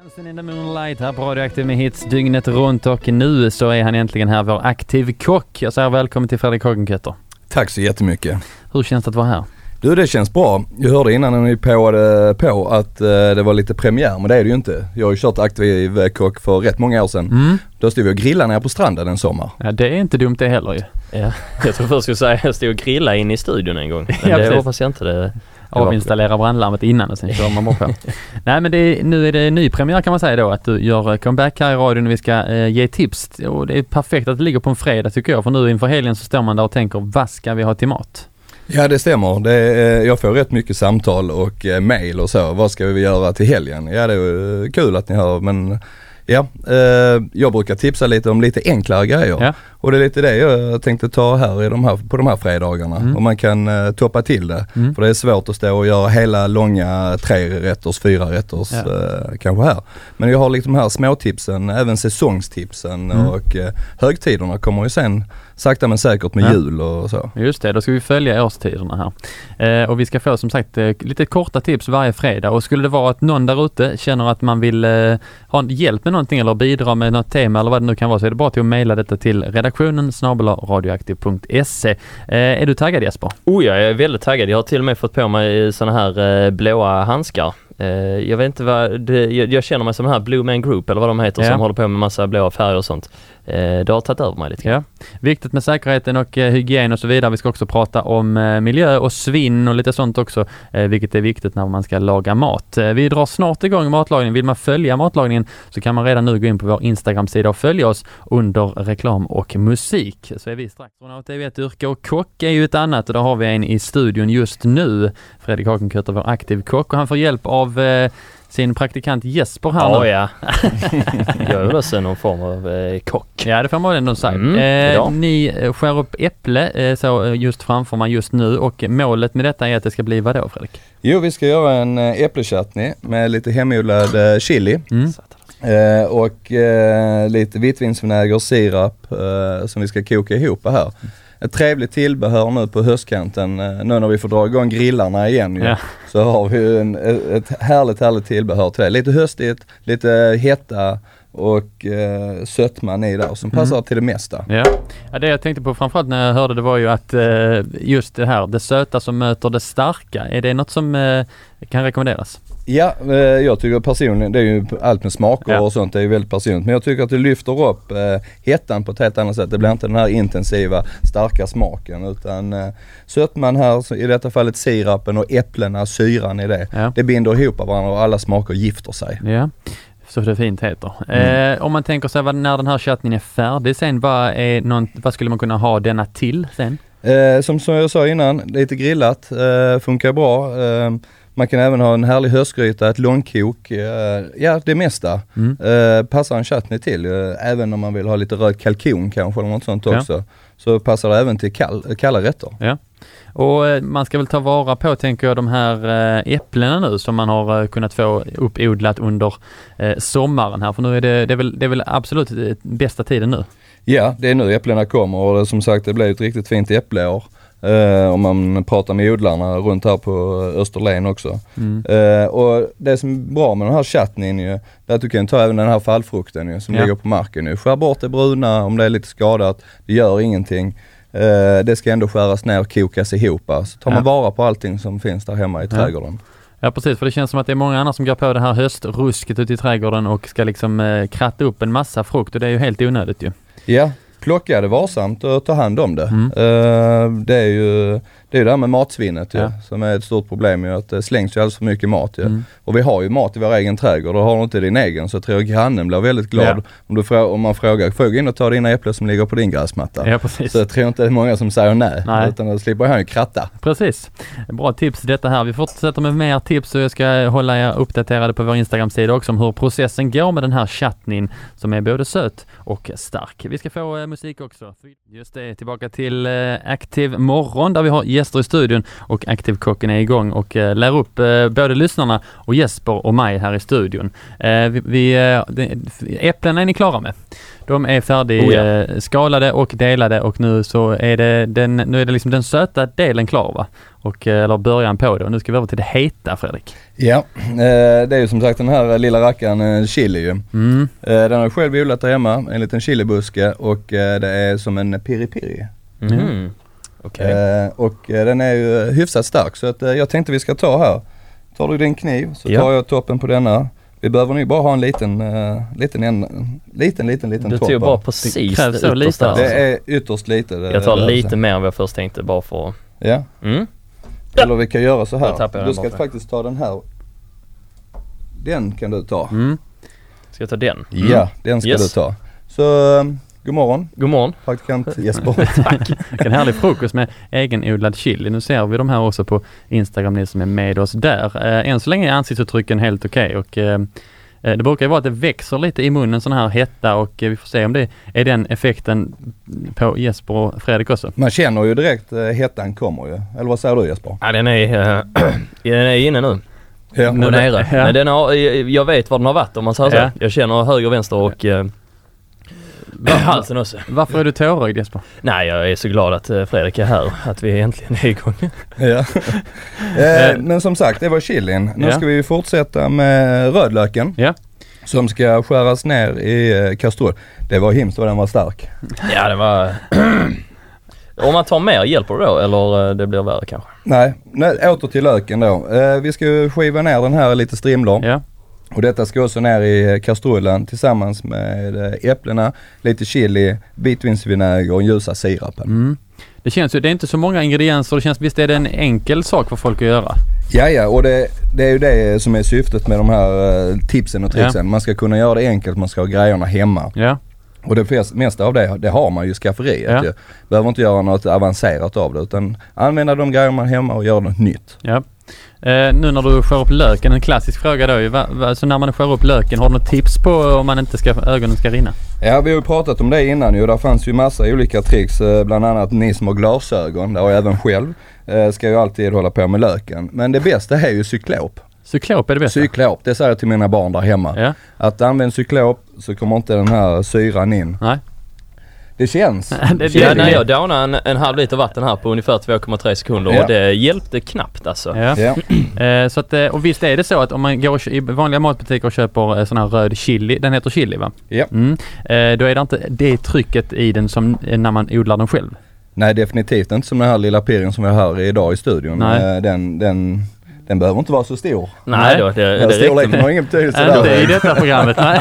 Dancing in the Moonlight här på Radioaktiv med hits dygnet runt, och nu så är han äntligen här, vår aktiv kock. Jag säger välkommen till Fredrik Hagenkötter. Tack så jättemycket. Hur känns det att vara här? Du, det känns bra. Jag hörde innan när ni på att det var lite premiär, men det är det ju inte. Jag har ju kört aktiv kock för rätt många år sedan. Då stod vi och grillade nere på stranden en sommar. Ja, det är inte dumt det heller ju. Ja, jag tror först skulle säga att jag stod och grillade in i studion en gång. Men ja, det hoppas jag inte det. Avinstallera brandlarmet innan och sen kör man bara på. Nej, men nu är det ny premiär kan man säga då, att du gör comeback här i radion och vi ska ge tips. Och det är perfekt att det ligger på en fredag tycker jag, för nu inför helgen så står man där och tänker, vad ska vi ha till mat? Ja, det stämmer. Jag får rätt mycket samtal och mejl och så. Vad ska vi göra till helgen? Ja, det är kul att ni hör, men ja, jag brukar tipsa lite om lite enklare grejer. Ja. Och det är lite det jag tänkte ta här på de här fredagarna. Och man kan toppa till det. För det är svårt att stå och göra hela långa 3-rätters, 4-rätters kanske här. Men jag har liksom här småtipsen, även säsongstipsen och högtiderna kommer ju sen sakta men säkert med jul och så. Just det, då ska vi följa årstiderna här. Och vi ska få som sagt lite korta tips varje fredag. Och skulle det vara att någon där ute känner att man vill ha hjälp med någonting eller bidra med något tema eller vad det nu kan vara, så är det bara till att mejla detta till redaktionen@radioaktiv.se. Är du taggad, Jesper? Oh ja, jag är väldigt taggad. Jag har till och med fått på mig såna här blåa handskar. Jag vet inte vad jag känner mig som den här Blue Man Group eller vad de heter som håller på med massa blåa färger och sånt. Det har tagit över mig lite. Ja. Viktigt med säkerheten och hygien och så vidare. Vi ska också prata om miljö och svinn och lite sånt också, vilket är viktigt när man ska laga mat. Vi drar snart igång matlagningen. Vill man följa matlagningen så kan man redan nu gå in på vår Instagram-sida och följa oss under reklam och musik. Så är vi strax. Astronaut är ett yrke och kock är ju ett annat, och då har vi en i studion just nu. Fredrik Hagenkötter, vår aktiv kock, och han får hjälp av sin praktikant Jesper här nu. Ja. Jag är också någon form av kock. Ja, det får man ändå säga. Ni skär upp äpple så just framför man just nu, och målet med detta är att det ska bli vad då, Fredrik? Jo, vi ska göra en äppelchutney med lite hemodlad chili. Och lite vitvinsvinäger och sirap som vi ska koka ihop här. Ett trevligt tillbehör nu på höstkanten, nu när vi får dra igång grillarna igen så har vi ett härligt tillbehör till det. Lite höstigt, lite hetta och sötman i där som passar till det mesta. Ja, det jag tänkte på framförallt när jag hörde det var ju att just det här, det söta som möter det starka, är det något som kan rekommenderas? Ja, jag tycker personligen, det är ju allt med smaker och sånt, det är ju väldigt personligt, men jag tycker att det lyfter upp hettan på ett helt annat sätt. Det blir inte den här intensiva, starka smaken, utan sötman här, i detta fallet sirapen och äpplena, syran i det, det binder ihop varandra och alla smaker gifter sig. Ja. Så det fint heter. Om man tänker sig när den här chutneyn är färdig sen, vad skulle man kunna ha denna till sen? Som jag sa innan, lite grillat, funkar bra. Man kan även ha en härlig höstgryta, ett långkok, det mesta. Passar en chutney till, även om man vill ha lite röd kalkon kanske eller något sånt också. Så passar det även till kalla rätter. Ja. Och man ska väl ta vara på, tänker jag, de här äpplena nu som man har kunnat få uppodlat under sommaren här. För nu är det är väl absolut bästa tiden nu. Ja, det är nu äpplena kommer, och som sagt det blir ett riktigt fint äppleår. Om man pratar med odlarna runt här på Österlen också. Och det som är bra med den här chutneyn är att du kan ta även den här fallfrukten som ligger på marken. Skär bort det bruna om det är lite skadat, det gör ingenting. Det ska ändå skäras ner och kokas ihop. Så tar man vara på allting som finns där hemma i trädgården. Ja, precis, för det känns som att det är många andra som går på det här höstrusket ute i trädgården och ska liksom kratta upp en massa frukt, och det är ju helt onödigt ju. Ja. Plocka det varsamt och ta hand om det. Det är ju det där med matsvinnet som är ett stort problem, ju att det slängs ju alldeles för mycket mat. Och vi har ju mat i vår egen trädgård, och har du inte din egen så tror jag grannen blir väldigt glad om man frågar, får jag gå in och ta dina äpplen som ligger på din gräsmatta? Ja, precis. Så jag tror inte det är många som säger nej. Utan då slipper han ju kratta. Precis. Bra tips detta här. Vi fortsätter med mer tips, och jag ska hålla er uppdaterade på vår Instagram-sida också om hur processen går med den här chutneyn som är både söt och stark. Vi ska få musik också. Just det, tillbaka till Aktiv morgon där vi har gäster i studion och Aktivkocken är igång och lär upp både lyssnarna och Jesper och mig här i studion. Äpplen är ni klara med? De är färdigskalade och delade och nu så är det liksom den söta delen klar, va? Och, eller början på det. Och nu ska vi över till det heta, Fredrik. Ja, det är ju som sagt den här lilla rackaren chili ju. Den har jag själv odlat där hemma, en liten chilibuske, och det är som en piri-piri. Okay. Och den är ju hyfsat stark, så att jag tänkte vi ska ta här. Tar du din kniv så tar jag toppen på denna. Vi behöver nog bara ha en liten topp. Du tog bara precis så lite. Det är ytterst lite. Jag tar lite mer än vad jag först tänkte, bara för... Ja. Eller vi kan göra så här. Du ska faktiskt ta den här. Den kan du ta. Ska jag ta den? Ja, den ska du ta. Så god morgon. God morgon. Praktikant Jesper. Tack. En härlig frukost med egenodlad chili. Nu ser vi de här också på Instagram, ni som är med oss där. Än så länge är ansiktsuttrycken helt okej. Och det brukar ju vara att det växer lite i munnen, sån här hetta, och vi får se om det är den effekten på Jesper och Fredrik också. Man känner ju direkt hettan kommer ju. Eller vad säger du, Jesper? Ja, den är inne nu. Ja. Nu nere. Ja. Men jag vet var den har varit, om man säger så. Jag känner höger och vänster och halsen också. Varför är du tårögd, Jesper? Nej, jag är så glad att Fredrik är här, att vi äntligen är igång. Ja. Men som sagt, det var chilin. Nu ska vi fortsätta med rödlöken. Ja. Som ska skäras ner i kastrull. Det var hemskt vad den var stark. Ja, det var... Om man tar mer, hjälper det då? Eller det blir värre kanske? Nej, åter till löken då. Vi ska skiva ner den här lite strimlor. Ja. Och detta ska också ner i kastrullen tillsammans med äpplena, lite chili, bitvinsvinäger och ljusa sirapen. Det känns ju, det är inte så många ingredienser, det känns, visst är det en enkel sak för folk att göra? Ja, och det är ju det som är syftet med de här tipsen och tricksen. Man ska kunna göra det enkelt, man ska ha grejerna hemma. Ja. Och det mesta av det har man ju i skafferiet. Ja. Behöver inte göra något avancerat av det, utan använda de grejer man hemma och göra något nytt. Ja. Nu när du skär upp löken, en klassisk fråga då, så när man skär upp löken, har du något tips på om man inte ögonen ska rinna? Ja, vi har ju pratat om det innan ju. Där fanns ju massa olika tricks, bland annat ni som har glasögon, och även själv ska ju alltid hålla på med löken. Men det bästa är ju cyklop. Cyklop är det bästa? Cyklop, det säger jag till mina barn där hemma. Ja. Att använda cyklop så kommer inte den här syran in. Nej. Det känns. När jag downade en halv liter vatten här på ungefär 2,3 sekunder och det hjälpte knappt alltså. Ja. Så att, och visst är det så att om man går i vanliga matbutiker och köper sån här röd chili, den heter chili, va? Ja. Då är det inte det trycket i den som när man odlar den själv? Nej, definitivt inte som den här lilla piren som vi har här idag i studion. Den behöver inte vara så stor. Nej då, det storleken har ingen betydelse där. Det är i detta programmet, nej.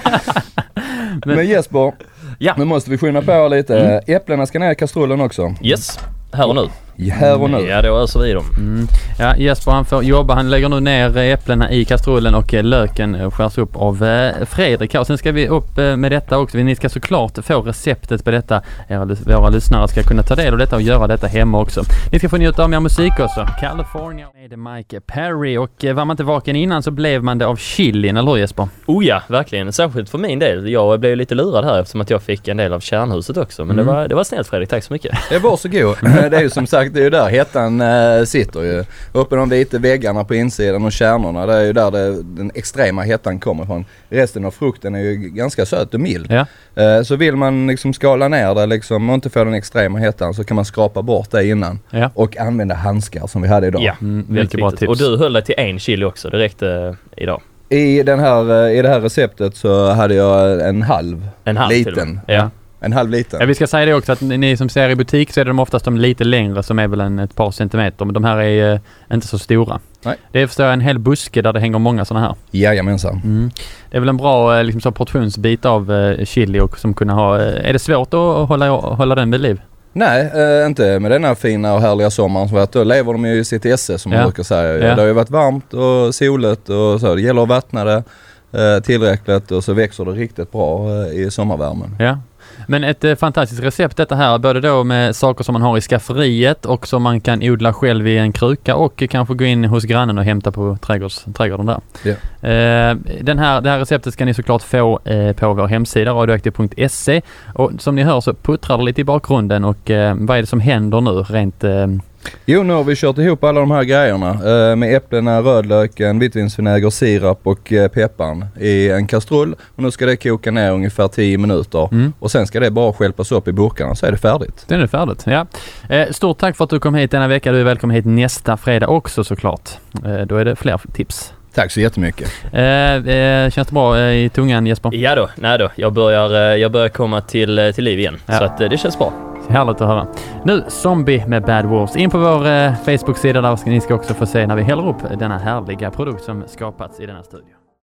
Men Jesper, nu måste vi skynda på lite. Äpplena ska ner i kastrullen också. Yes, här och nu. Här och nu. Ja, då öser vi dem. Ja, Jesper han får jobba. Han lägger nu ner äpplena i kastrullen och löken skärs upp av Fredrik. Och sen ska vi upp med detta också. Ni ska såklart få receptet på detta. Våra lyssnare ska kunna ta del av detta och göra detta hemma också. Ni ska få njuta av mer musik också. California med Mike Perry. Och var man inte vaken innan så blev man det av chilin, eller hur Jesper? Oh ja, verkligen. Särskilt för min del. Jag blev lite lurad här eftersom att jag fick en del av kärnhuset också. Men det var snällt, Fredrik. Tack så mycket. Det var så god. Det är ju som sagt, det är ju där hettan sitter ju. Uppe de vita väggarna på insidan och kärnorna, det är ju där den extrema hettan kommer från. Resten av frukten är ju ganska söt och mild. Ja. Så vill man liksom skala ner det liksom, och inte få den extrema hettan, så kan man skrapa bort det innan. Ja. Och använda handskar som vi hade idag. Ja, väldigt bra tips. Och du höll det till 1 kilo också direkt idag. I det här receptet så hade jag en halv liten. Ja. En halv liter. Ja, vi ska säga det också att ni som ser i butik så är de oftast de lite längre som är väl ett par centimeter. Men de här är inte så stora. Nej. Det är förstår jag en hel buske där det hänger många sådana här. Jajamensan. Det är väl en bra liksom, så portionsbit av chili och som kunna ha... Är det svårt att hålla den vid liv? Nej, inte med den här fina och härliga sommaren som varit. Då lever de ju i sitt esse som man brukar säga. Ja. Det har ju varit varmt och soligt och så. Det gäller att vattna det tillräckligt och så växer det riktigt bra i sommarvärmen. Ja. Men ett fantastiskt recept detta här, både då med saker som man har i skafferiet och som man kan odla själv i en kruka och kanske gå in hos grannen och hämta på trädgården där. Yeah. Det här receptet ska ni såklart få på vår hemsida radioaktiv.se och som ni hör så puttrar det lite i bakgrunden och vad är det som händer nu rent Jo, nu har vi kört ihop alla de här grejerna med äpplena, rödlöken, vitvinsvinäger, sirap och pepparn i en kastrull. Och nu ska det koka ner ungefär 10 minuter och sen ska det bara skälpas upp i burkarna så är det färdigt. Det är färdigt, ja. Stort tack för att du kom hit denna vecka. Du är välkommen hit nästa fredag också såklart. Då är det fler tips. Tack så jättemycket. Känns det bra i tungan, Jesper? Ja då, nej då. Jag börjar komma till liv igen. Ja. Så att det känns bra. Härligt att höra. Nu Zombie med Bad Wolves. In på vår Facebook-sida där ni ska också få se när vi häller upp denna härliga produkt som skapats i denna studio.